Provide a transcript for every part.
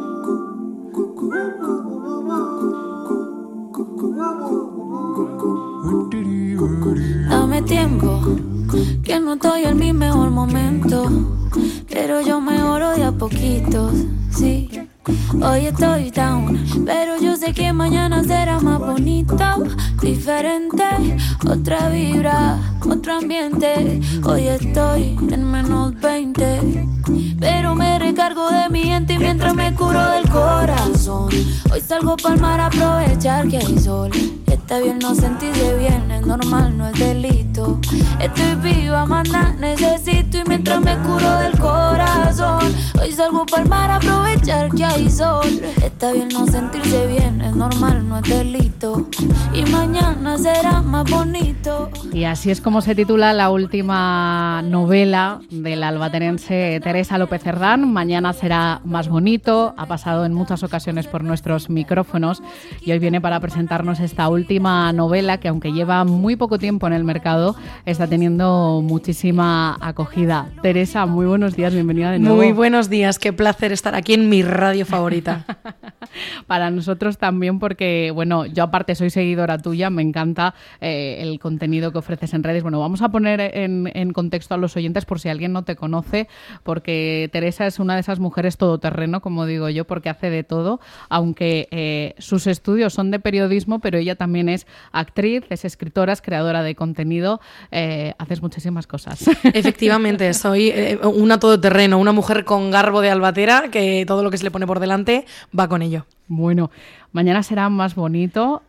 Dame tiempo, que no estoy en mi mejor momento, pero yo mejoro de a poquitos, sí. Hoy estoy down, pero yo sé que mañana será más bonito, diferente, otra vibra, otro ambiente. Hoy estoy en menos 20, pero me recargo de mi gente mientras me curo del corazón. Hoy salgo pa'l mar a aprovechar que hay sol. Está bien no sentirse bien, es normal, no es delito. Estoy viva, más nada necesito y mientras me curo del corazón. Hoy salgo pa'l mar a aprovechar que hay sol. Está bien no sentirse bien, es normal, no es delito. Y mañana será más bonito. Y así es como se titula la última novela de la albaterense Teresa López Cerdán. Mañana será más bonito. Ha pasado en muchas ocasiones por nuestros micrófonos y hoy viene para presentarnos esta última novela que, aunque lleva muy poco tiempo en el mercado, está teniendo muchísima acogida. Teresa, muy buenos días, bienvenida de nuevo. Muy buenos días, qué placer estar aquí en mi radio favorita. Para nosotros también, porque, bueno, yo aparte soy seguidora tuya, me encanta el contenido que ofreces en redes. Bueno, vamos a poner en contexto a los oyentes por si alguien no te conoce, porque Teresa es una de esas mujeres todoterreno, como digo yo, porque hace de todo, aunque sus estudios son de periodismo, pero ella también es actriz, es escritora, es creadora de contenido, haces muchísimas cosas. Efectivamente, soy una todoterreno, una mujer con garbo de albatera, que todo lo que se le pone por delante va con ello. Bueno, mañana será más bonito.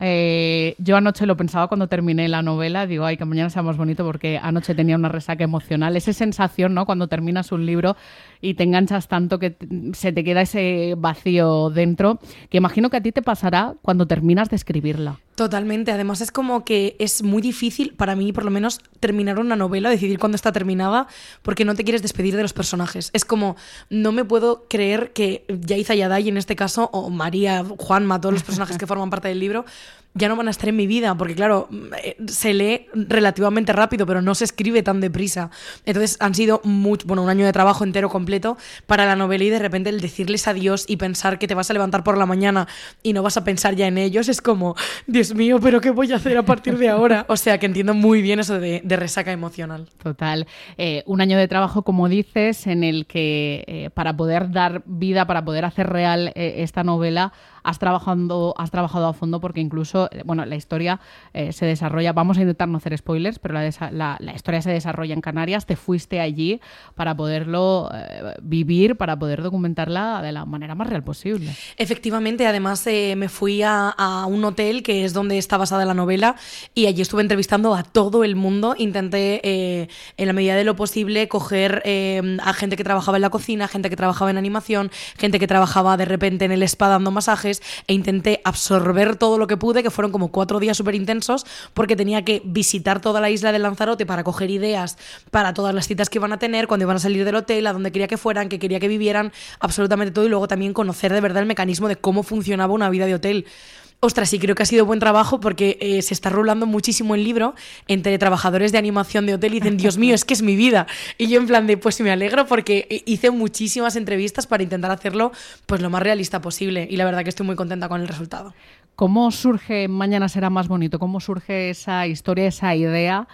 Yo anoche lo pensaba cuando terminé la novela. Digo, ay, que mañana sea más bonito porque anoche tenía una resaca emocional. Esa sensación, ¿no? Cuando terminas un libro y te enganchas tanto que se te queda ese vacío dentro, que imagino que a ti te pasará cuando terminas de escribirla. Totalmente, además es como que es muy difícil para mí, por lo menos, terminar una novela, decidir cuándo está terminada, porque no te quieres despedir de los personajes. Es como, no me puedo creer que Yaiza Yaday, en este caso, o María, Juanma, todos los personajes que forman parte del libro, ya no van a estar en mi vida, porque claro, se lee relativamente rápido, pero no se escribe tan deprisa. Entonces han sido un año de trabajo entero completo para la novela, y de repente el decirles adiós y pensar que te vas a levantar por la mañana y no vas a pensar ya en ellos, es como, Dios mío, ¿pero qué voy a hacer a partir de ahora? O sea, que entiendo muy bien eso de resaca emocional. Total. Un año de trabajo, como dices, en el que para poder dar vida, para poder hacer real esta novela, has trabajado a fondo, porque incluso, bueno, la historia se desarrolla, vamos a intentar no hacer spoilers, pero la historia se desarrolla en Canarias. Te fuiste allí para poderlo vivir, para poder documentarla de la manera más real posible. Efectivamente, además me fui a un hotel que es donde está basada la novela, y allí estuve entrevistando a todo el mundo. Intenté, en la medida de lo posible, coger a gente que trabajaba en la cocina, gente que trabajaba en animación, gente que trabajaba de repente en el spa dando masajes, e intenté absorber todo lo que pude, que fueron como 4 días súper intensos, porque tenía que visitar toda la isla de Lanzarote para coger ideas para todas las citas que iban a tener, cuando iban a salir del hotel, a dónde quería que fueran, qué quería que vivieran, absolutamente todo, y luego también conocer de verdad el mecanismo de cómo funcionaba una vida de hotel. Ostras, sí, creo que ha sido buen trabajo, porque se está rolando muchísimo el libro entre trabajadores de animación de hotel y dicen, Dios mío, es que es mi vida. Y yo en plan de, pues me alegro, porque hice muchísimas entrevistas para intentar hacerlo pues lo más realista posible, y la verdad que estoy muy contenta con el resultado. ¿Cómo surge Mañana será más bonito? ¿Cómo surge esa historia, esa idea?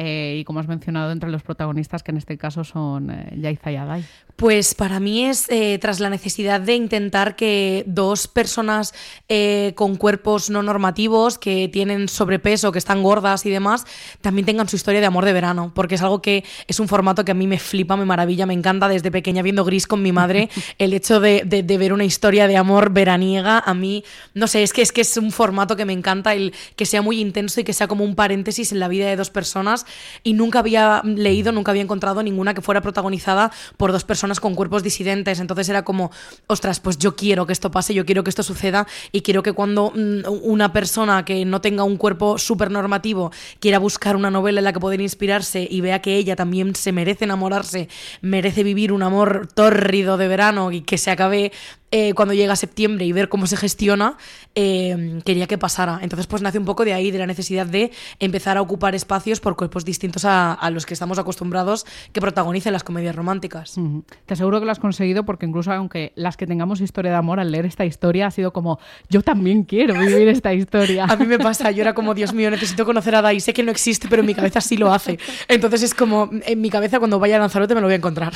Y como has mencionado, entre los protagonistas, que en este caso son Yaiza Yaday. Pues para mí es tras la necesidad de intentar que 2 personas con cuerpos no normativos, que tienen sobrepeso, que están gordas y demás, también tengan su historia de amor de verano, porque es algo que es un formato que a mí me flipa, me maravilla, me encanta. Desde pequeña, viendo Gris con mi madre, el hecho de ver una historia de amor veraniega, a mí, no sé, es que es un formato que me encanta, el que sea muy intenso y que sea como un paréntesis en la vida de 2 personas, y nunca había encontrado ninguna que fuera protagonizada por 2 personas con cuerpos disidentes. Entonces era como, ostras, pues yo quiero que esto pase, yo quiero que esto suceda, y quiero que cuando una persona que no tenga un cuerpo súper normativo quiera buscar una novela en la que poder inspirarse y vea que ella también se merece enamorarse, merece vivir un amor tórrido de verano y que se acabe cuando llega septiembre y ver cómo se gestiona, quería que pasara. Entonces pues nace un poco de ahí, de la necesidad de empezar a ocupar espacios por cuerpos distintos a los que estamos acostumbrados que protagonicen las comedias románticas. Te aseguro que lo has conseguido, porque incluso aunque las que tengamos historia de amor, al leer esta historia ha sido como, yo también quiero vivir esta historia. A mí me pasa, yo era como, Dios mío, necesito conocer a Dai, sé que no existe, pero en mi cabeza sí lo hace. Entonces es como, en mi cabeza cuando vaya a Lanzarote me lo voy a encontrar.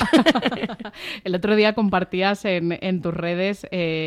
El otro día compartías en tus redes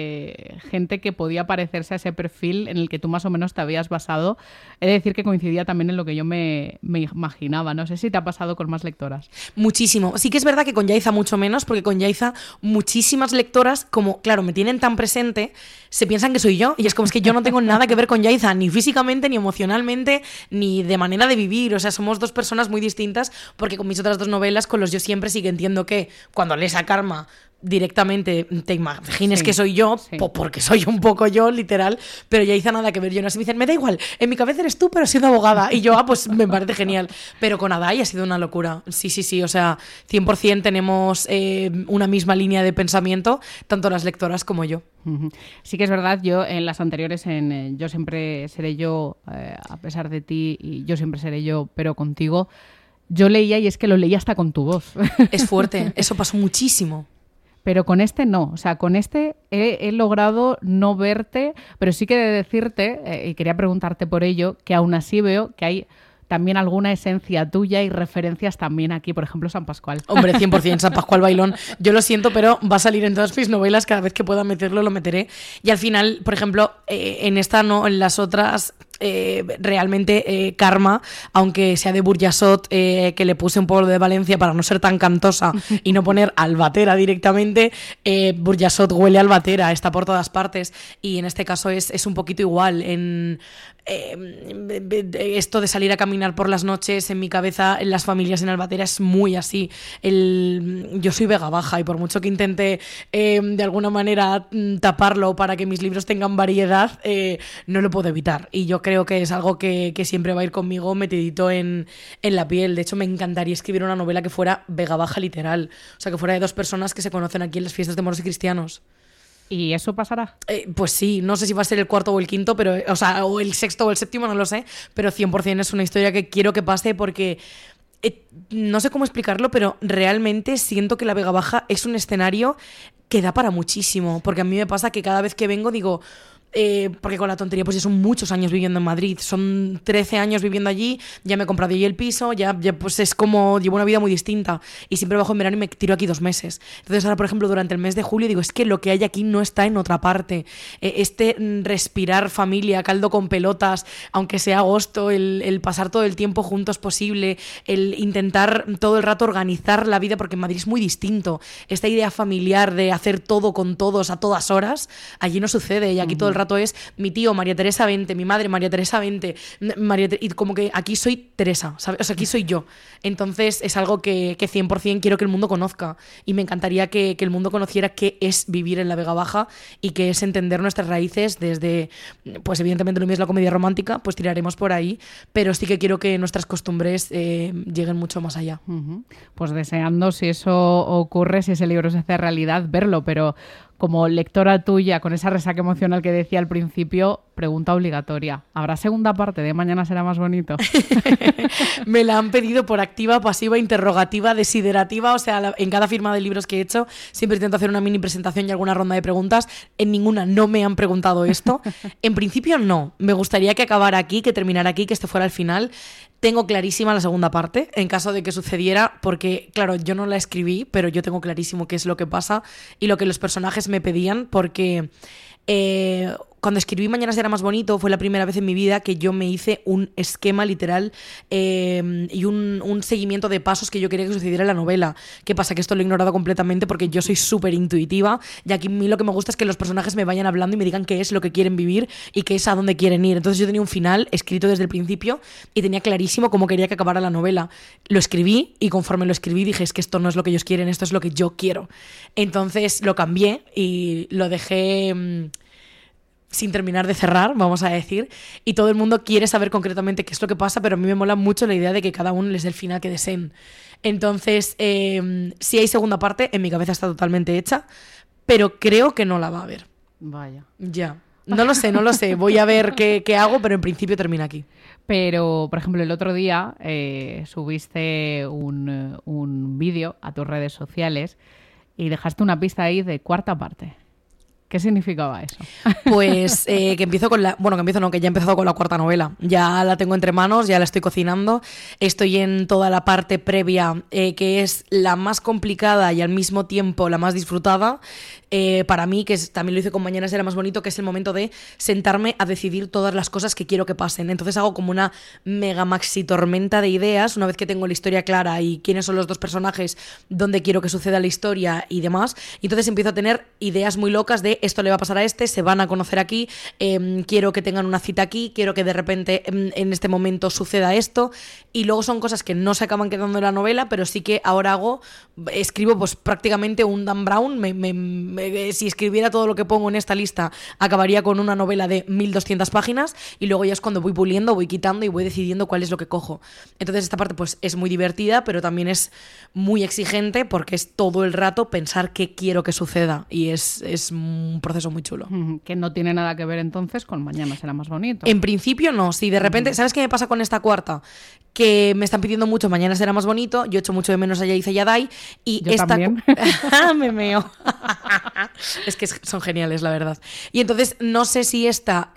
gente que podía parecerse a ese perfil en el que tú más o menos te habías basado. He de decir que coincidía también en lo que yo me imaginaba. No sé si te ha pasado con más lectoras. Muchísimo. Sí que es verdad que con Yaiza mucho menos, porque con Yaiza muchísimas lectoras, como, claro, me tienen tan presente, se piensan que soy yo. Y es como, es que yo no tengo nada que ver con Yaiza, ni físicamente, ni emocionalmente, ni de manera de vivir. O sea, somos dos personas muy distintas, porque con mis otras dos novelas, con los Yo Siempre, sí que entiendo que cuando lees a Karma directamente te imagines que soy yo, porque soy un poco yo, literal, pero ya hice nada que ver. Yo no sé, me dicen, me da igual, en mi cabeza eres tú, pero siendo abogada. Y yo, pues me parece genial. Pero con Adai ha sido una locura. Sí, o sea, 100% tenemos una misma línea de pensamiento, tanto las lectoras como yo. Sí que es verdad, yo en las anteriores, en Yo Siempre Seré Yo, a pesar de ti, y Yo Siempre Seré Yo, pero contigo, yo leía y es que lo leía hasta con tu voz. Es fuerte, eso pasó muchísimo. Pero con este no, o sea, con este he logrado no verte, pero sí que he de decirte, y quería preguntarte por ello, que aún así veo que hay también alguna esencia tuya y referencias también aquí, por ejemplo, San Pascual. Hombre, 100%, San Pascual Bailón. Yo lo siento, pero va a salir en todas mis novelas, cada vez que pueda meterlo, lo meteré. Y al final, por ejemplo, en esta no, en las otras... realmente Karma, aunque sea de Burjasot, que le puse un poco de Valencia para no ser tan cantosa y no poner Albatera directamente, Burjasot huele a Albatera, está por todas partes, y en este caso es un poquito igual. En esto de salir a caminar por las noches, en mi cabeza, en las familias en Albatera es muy así. Yo soy Vega Baja y por mucho que intente de alguna manera taparlo para que mis libros tengan variedad, no lo puedo evitar, y yo creo que es algo que siempre va a ir conmigo metidito en la piel. De hecho, me encantaría escribir una novela que fuera Vega Baja literal, o sea, que fuera de dos personas que se conocen aquí en las fiestas de moros y cristianos. ¿Y eso pasará? Pues sí, no sé si va a ser el cuarto o el quinto, pero, o sea, o el sexto o el séptimo, no lo sé, pero 100% es una historia que quiero que pase porque... no sé cómo explicarlo, pero realmente siento que la Vega Baja es un escenario que da para muchísimo, porque a mí me pasa que cada vez que vengo digo... porque con la tontería pues ya son muchos años viviendo en Madrid, son 13 años viviendo allí, ya me he comprado allí el piso, ya pues es como, llevo una vida muy distinta y siempre bajo en verano y me tiro aquí 2 meses. Entonces ahora, por ejemplo, durante el mes de julio digo, es que lo que hay aquí no está en otra parte. Respirar familia, caldo con pelotas, aunque sea agosto, el pasar todo el tiempo juntos posible, el intentar todo el rato organizar la vida, porque en Madrid es muy distinto. Esta idea familiar de hacer todo con todos a todas horas, allí no sucede, y aquí todo el rato es mi tío, María Teresa, vente, mi madre, María Teresa, vente, y como que aquí soy Teresa, ¿sabes? O sea, aquí soy yo. Entonces es algo que 100% quiero que el mundo conozca, y me encantaría que el mundo conociera qué es vivir en la Vega Baja y qué es entender nuestras raíces desde, pues evidentemente lo mío es la comedia romántica, pues tiraremos por ahí, pero sí que quiero que nuestras costumbres lleguen mucho más allá. Pues deseando, si eso ocurre, si ese libro se hace realidad, verlo, pero... Como lectora tuya, con esa resaca emocional que decía al principio, pregunta obligatoria. ¿Habrá segunda parte de Mañana será más bonito? Me la han pedido por activa, pasiva, interrogativa, desiderativa. O sea, en cada firma de libros que he hecho siempre intento hacer una mini presentación y alguna ronda de preguntas. En ninguna no me han preguntado esto. En principio no. Me gustaría que acabara aquí, que terminara aquí, que este fuera el final. Tengo clarísima la segunda parte, en caso de que sucediera, porque, claro, yo no la escribí, pero yo tengo clarísimo qué es lo que pasa y lo que los personajes me pedían, porque... cuando escribí Mañana será más bonito fue la primera vez en mi vida que yo me hice un esquema literal y un seguimiento de pasos que yo quería que sucediera en la novela. ¿Qué pasa? Que esto lo he ignorado completamente porque yo soy súper intuitiva y aquí a mí lo que me gusta es que los personajes me vayan hablando y me digan qué es lo que quieren vivir y qué es a dónde quieren ir. Entonces yo tenía un final escrito desde el principio y tenía clarísimo cómo quería que acabara la novela. Lo escribí y conforme lo escribí dije, es que esto no es lo que ellos quieren, esto es lo que yo quiero. Entonces lo cambié y lo dejé... sin terminar de cerrar, vamos a decir, y todo el mundo quiere saber concretamente qué es lo que pasa, pero a mí me mola mucho la idea de que cada uno les dé el final que deseen. Entonces, si hay segunda parte, en mi cabeza está totalmente hecha, pero creo que no la va a ver. Vaya. Ya. No lo sé. Voy a ver qué hago, pero en principio termina aquí. Pero, por ejemplo, el otro día subiste un vídeo a tus redes sociales y dejaste una pista ahí de cuarta parte. ¿Qué significaba eso? Pues que empiezo con la... Bueno, que empiezo no, que ya he empezado con la cuarta novela. Ya la tengo entre manos, ya la estoy cocinando. Estoy en toda la parte previa, que es la más complicada y al mismo tiempo la más disfrutada. Para mí, también lo hice con Mañana será más bonito, que es el momento de sentarme a decidir todas las cosas que quiero que pasen. Entonces hago como una mega maxi tormenta de ideas, una vez que tengo la historia clara y quiénes son los dos personajes, dónde quiero que suceda la historia y demás. Y entonces empiezo a tener ideas muy locas de esto le va a pasar a este, se van a conocer aquí, quiero que tengan una cita aquí, quiero que de repente en este momento suceda esto. Y luego son cosas que no se acaban quedando en la novela, pero sí que ahora escribo pues prácticamente un Dan Brown. Si escribiera todo lo que pongo en esta lista, acabaría con una novela de 1200 páginas, y luego ya es cuando voy puliendo, voy quitando y voy decidiendo cuál es lo que cojo. Entonces esta parte pues es muy divertida, pero también es muy exigente porque es todo el rato pensar qué quiero que suceda, y es un proceso muy chulo. Que no tiene nada que ver entonces con Mañana será más bonito. En principio no, si de repente, ¿sabes qué me pasa con esta cuarta? Que me están pidiendo mucho Mañana será más bonito, yo echo mucho de menos a Yaiza y a Dai, y yo esta también. me meo. Es que son geniales, la verdad. Y entonces no sé si esta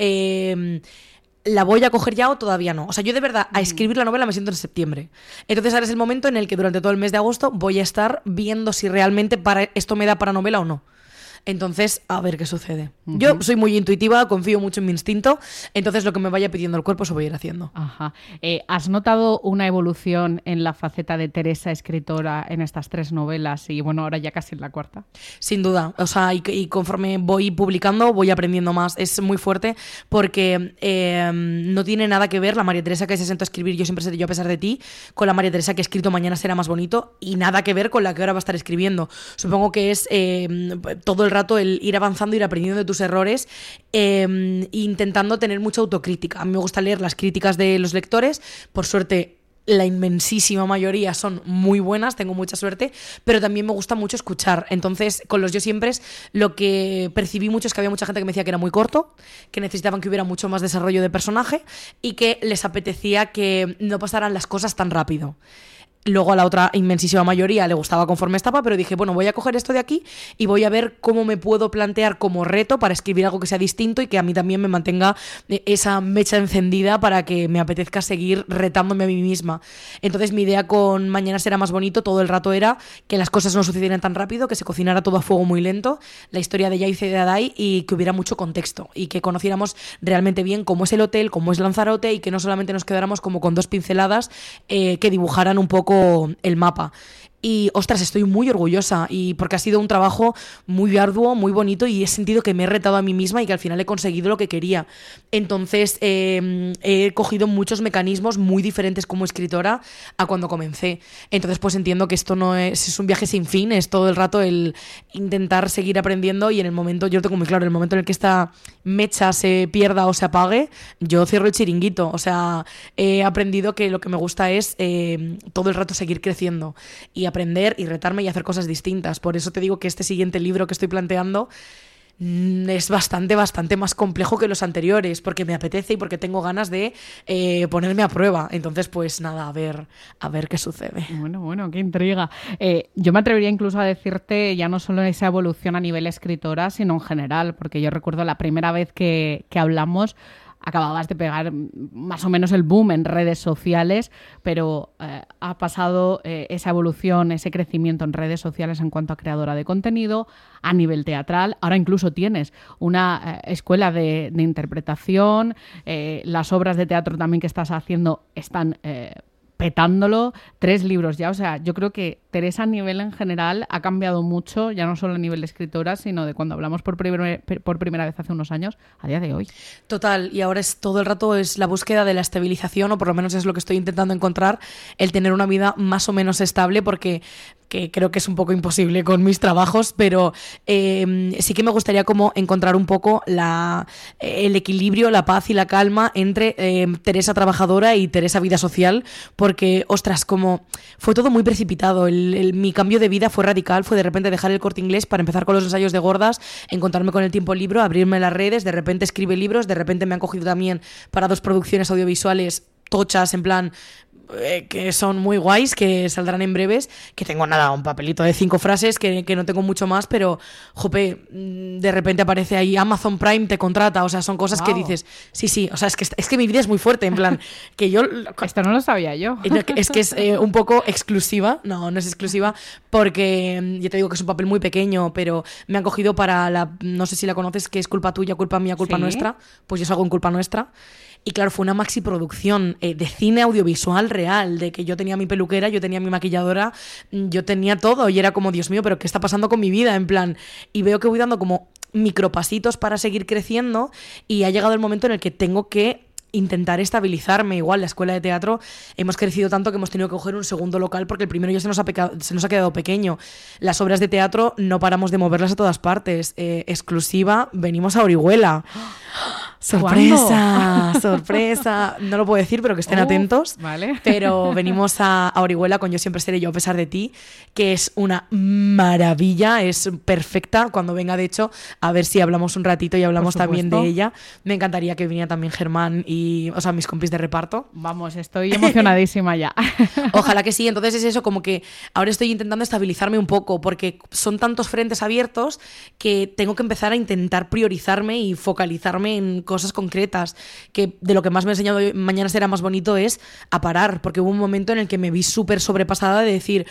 la voy a coger ya o todavía no. O sea, yo de verdad a escribir la novela me siento en septiembre. Entonces ahora es el momento en el que durante todo el mes de agosto voy a estar viendo si realmente esto me da para novela o no. Entonces, a ver qué sucede. Yo soy muy intuitiva, confío mucho en mi instinto, entonces lo que me vaya pidiendo el cuerpo eso voy a ir haciendo. Ajá. ¿Has notado una evolución en la faceta de Teresa escritora en estas 3 novelas y bueno, ahora ya casi en la cuarta? Sin duda, o sea, y conforme voy publicando voy aprendiendo más. Es muy fuerte porque no tiene nada que ver la María Teresa que se sentó a escribir Yo siempre seré yo a pesar de ti con la María Teresa que ha escrito Mañana será más bonito, y nada que ver con la que ahora va a estar escribiendo. Supongo que es todo el rato el ir avanzando, ir aprendiendo de tus errores, intentando tener mucha autocrítica. A mí me gusta leer las críticas de los lectores, por suerte la inmensísima mayoría son muy buenas, tengo mucha suerte, pero también me gusta mucho escuchar. Entonces, con los Yo siempre lo que percibí mucho es que había mucha gente que me decía que era muy corto, que necesitaban que hubiera mucho más desarrollo de personaje y que les apetecía que no pasaran las cosas tan rápido. Luego a la otra inmensísima mayoría le gustaba conforme estaba, pero dije, bueno, voy a coger esto de aquí y voy a ver cómo me puedo plantear como reto para escribir algo que sea distinto y que a mí también me mantenga esa mecha encendida para que me apetezca seguir retándome a mí misma. Entonces mi idea con Mañana será más bonito todo el rato era que las cosas no sucedieran tan rápido, que se cocinara todo a fuego muy lento, la historia de Yaiza y de Adai, y que hubiera mucho contexto y que conociéramos realmente bien cómo es el hotel, cómo es Lanzarote, y que no solamente nos quedáramos como con 2 pinceladas que dibujaran un poco el mapa. Y ostras, estoy muy orgullosa, y porque ha sido un trabajo muy arduo, muy bonito, y he sentido que me he retado a mí misma y que al final he conseguido lo que quería. Entonces he cogido muchos mecanismos muy diferentes como escritora a cuando comencé. Entonces pues entiendo que esto no es un viaje sin fin, es todo el rato el intentar seguir aprendiendo, y en el momento, yo lo tengo muy claro, en el momento en el que esta mecha se pierda o se apague, yo cierro el chiringuito. O sea, he aprendido que lo que me gusta es todo el rato seguir creciendo y aprender y retarme y hacer cosas distintas. Por eso te digo que este siguiente libro que estoy planteando es bastante más complejo que los anteriores, porque me apetece y porque tengo ganas de ponerme a prueba. Entonces pues nada, a ver qué sucede. Bueno, qué intriga. Yo me atrevería incluso a decirte ya no solo esa evolución a nivel escritora, sino en general, porque yo recuerdo la primera vez que hablamos, acababas de pegar más o menos el boom en redes sociales, pero ha pasado esa evolución, ese crecimiento en redes sociales en cuanto a creadora de contenido, a nivel teatral. Ahora incluso tienes una escuela de interpretación, las obras de teatro también que estás haciendo están petándolo, 3 libros ya. O sea, yo creo que Teresa a nivel en general ha cambiado mucho, ya no solo a nivel de escritora, sino de cuando hablamos por primera vez hace unos años a día de hoy. Total, y ahora es todo el rato es la búsqueda de la estabilización, o por lo menos es lo que estoy intentando encontrar, el tener una vida más o menos estable, porque que creo que es un poco imposible con mis trabajos, pero sí que me gustaría como encontrar un poco el equilibrio, la paz y la calma entre Teresa trabajadora y Teresa vida social, porque, ostras, como fue todo muy precipitado. Mi cambio de vida fue radical, fue de repente dejar el Corte Inglés para empezar con los ensayos de gordas, encontrarme con el tiempo libro, abrirme las redes, de repente escribe libros, de repente me han cogido también para 2 producciones audiovisuales tochas, en plan que son muy guays, que saldrán en breves, que tengo nada, un papelito de 5 frases, que no tengo mucho más, pero jope, de repente aparece ahí Amazon Prime te contrata, o sea, son cosas que dices, sí, o sea, es que mi vida es muy fuerte, en plan, que yo... Esto no lo sabía yo. Es que es un poco exclusiva, no es exclusiva, porque ya te digo que es un papel muy pequeño, pero me han cogido para no sé si la conoces, que es Culpa tuya, culpa mía, culpa nuestra, pues yo salgo en Culpa nuestra. Y claro, fue una maxi producción de cine audiovisual real, de que yo tenía mi peluquera, yo tenía mi maquilladora, yo tenía todo y era como, Dios mío, pero ¿qué está pasando con mi vida? En plan, y veo que voy dando como micropasitos para seguir creciendo y ha llegado el momento en el que tengo que intentar estabilizarme. Igual la escuela de teatro hemos crecido tanto que hemos tenido que coger un segundo local porque el primero ya se nos ha quedado pequeño. Las obras de teatro no paramos de moverlas a todas partes. Exclusiva, venimos a Orihuela. ¡Sorpresa! ¿Cuándo? ¡Sorpresa! No lo puedo decir, pero que estén atentos. Vale. Pero venimos a Orihuela con Yo siempre seré yo a pesar de ti, que es una maravilla, es perfecta. Cuando venga, de hecho, a ver si hablamos un ratito y hablamos también de ella. Me encantaría que viniera también Germán y, o sea, mis compis de reparto. Vamos, estoy emocionadísima ya. Ojalá que sí. Entonces es eso, como que ahora estoy intentando estabilizarme un poco porque son tantos frentes abiertos que tengo que empezar a intentar priorizarme y focalizarme en cosas concretas, que de lo que más me ha enseñado Mañana será más bonito es a parar, porque hubo un momento en el que me vi súper sobrepasada de decir,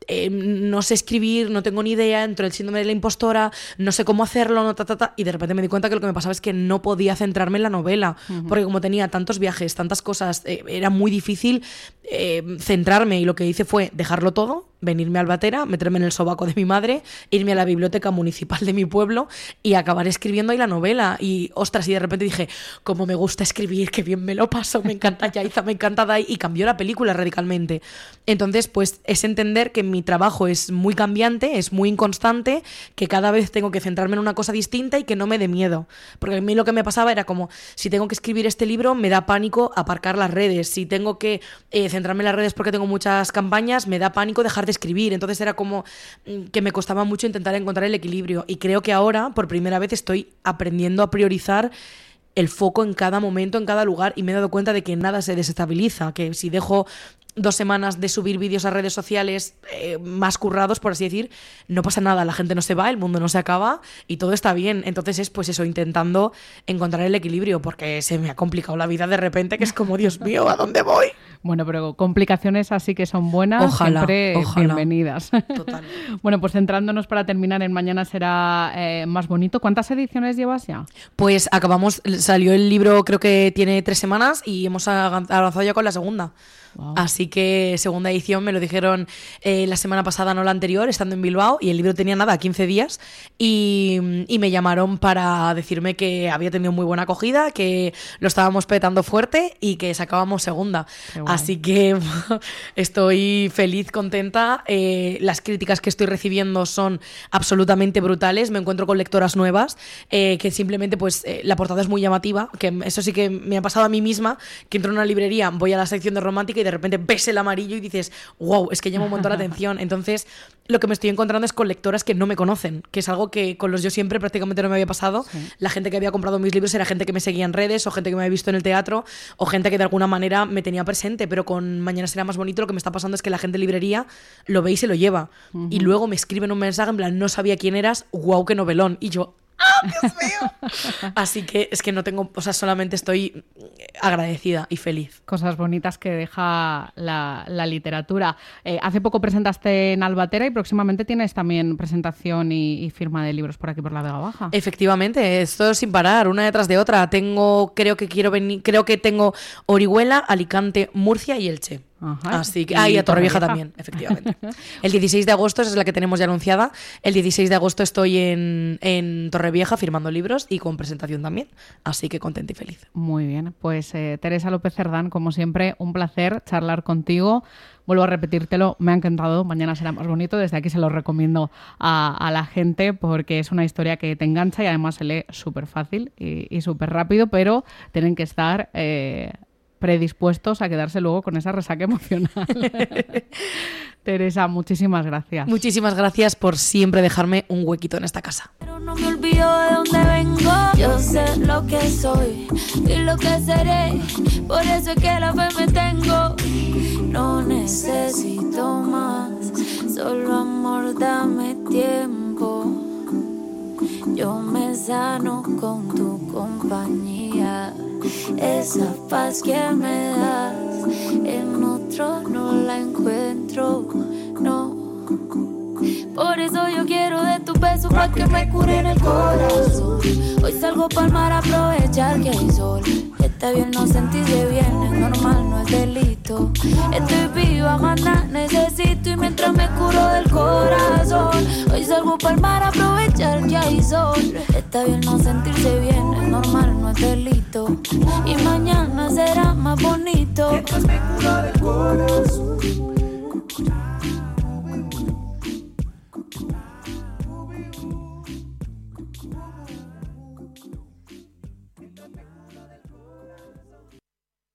no sé escribir, no tengo ni idea, entro el síndrome de la impostora, no sé cómo hacerlo, no, y de repente me di cuenta que lo que me pasaba es que no podía centrarme en la novela, porque como tenía tantos viajes, tantas cosas, era muy difícil centrarme, y lo que hice fue dejarlo todo, venirme a Albatera, meterme en el sobaco de mi madre, irme a la biblioteca municipal de mi pueblo y acabar escribiendo ahí la novela. Y ostras, y de repente dije, cómo me gusta escribir, qué bien me lo paso, me encanta Yaiza, me encanta Dai, y cambió la película radicalmente. Entonces, pues es entender que mi trabajo es muy cambiante, es muy inconstante, que cada vez tengo que centrarme en una cosa distinta y que no me dé miedo. Porque a mí lo que me pasaba era como, si tengo que escribir este libro, me da pánico aparcar las redes. Si tengo que centrarme en las redes porque tengo muchas campañas, me da pánico dejar de escribir. Entonces era como que me costaba mucho intentar encontrar el equilibrio. Y creo que ahora, por primera vez, estoy aprendiendo a priorizar el foco en cada momento, en cada lugar, y me he dado cuenta de que nada se desestabiliza, que si dejo 2 semanas de subir vídeos a redes sociales más currados, por así decir, no pasa nada, la gente no se va, el mundo no se acaba y todo está bien. Entonces es pues eso, intentando encontrar el equilibrio, porque se me ha complicado la vida de repente, que es como, Dios mío, ¿a dónde voy? Bueno, pero complicaciones así que son buenas, ojalá, siempre bienvenidas. Total. Bueno, pues centrándonos para terminar en Mañana será más bonito. ¿Cuántas ediciones llevas ya? Pues salió el libro, creo que tiene 3 semanas y hemos avanzado ya con la segunda. Wow. Así que segunda edición, me lo dijeron la semana pasada, no la anterior, estando en Bilbao, y el libro tenía 15 días y me llamaron para decirme que había tenido muy buena acogida, que lo estábamos petando fuerte y que sacábamos segunda. Así que estoy feliz, contenta. Las críticas que estoy recibiendo son absolutamente brutales. Me encuentro con lectoras nuevas que simplemente pues la portada es muy llamativa, que eso sí que me ha pasado a mí misma, que entro en una librería, voy a la sección de romántica y de repente ves el amarillo y dices, wow, es que llama un montón la atención. Entonces, lo que me estoy encontrando es con lectoras que no me conocen, que es algo que con los Yo siempre prácticamente no me había pasado. Sí. La gente que había comprado mis libros era gente que me seguía en redes, o gente que me había visto en el teatro, o gente que de alguna manera me tenía presente, pero con Mañana será más bonito lo que me está pasando es que la gente de librería lo ve y se lo lleva. Y luego me escriben un mensaje en plan, no sabía quién eras, wow, qué novelón. Y yo, ¡ah, Dios mío! Así que es que no tengo, o sea, solamente estoy agradecida y feliz. Cosas bonitas que deja la literatura. Hace poco presentaste en Albatera y próximamente tienes también presentación y firma de libros por aquí por la Vega Baja. Efectivamente, esto sin parar, una detrás de otra. Creo que tengo Orihuela, Alicante, Murcia y Elche. Ajá. Así que, y a Torrevieja también, efectivamente. El 16 de agosto, esa es la que tenemos ya anunciada. El 16 de agosto estoy en Torrevieja firmando libros y con presentación también. Así que contenta y feliz. Muy bien, pues Teresa López Cerdán, como siempre, un placer charlar contigo. Vuelvo a repetírtelo, me ha encantado. Mañana será más bonito. Desde aquí se lo recomiendo a la gente porque es una historia que te engancha y además se lee súper fácil y súper rápido, pero tienen que estar predispuestos a quedarse luego con esa resaca emocional. Teresa, muchísimas gracias. Muchísimas gracias por siempre dejarme un huequito en esta casa. Pero no me olvido de dónde vengo. Yo sé lo que soy y lo que seré. Por eso es que la fe me tengo. No necesito más, solo amor, dame tiempo. Yo me sano con tu compañía. Esa paz que me das, en otro no la encuentro, no. Por eso yo quiero de tu beso pa' que me curen el corazón. Hoy salgo pa'l mar a aprovechar que hay sol. Está bien no sentirse bien, es normal, no es delito. Estoy viva, maná, necesito y mientras me curo del corazón. Hoy salgo pa'l mar a aprovechar que hay sol. Está bien no sentirse bien, es normal, no es delito. Y mañana será más bonito. Mientras me curo del corazón.